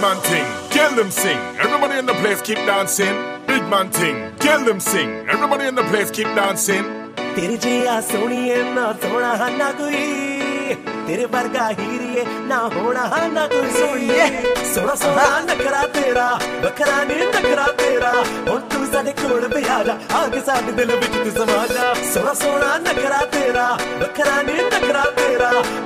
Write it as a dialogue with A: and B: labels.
A: man thing, kill them sing. Everybody in the place keep dancing. Big man thing, kill them sing. Everybody in the place keep dancing.
B: तेरे जिया सोनिए ना सोना ना कोई तेरे वर्गा हीरिए ना होना ना कोई सोनिए सोना सोना नखरा तेरा बखरा ने नखरा तेरा और तू साडे कोल बिहाजा आगे साडे दिल विच तू समा जा सोना सोना नखरा तेरा बखरा ने नखरा तेरा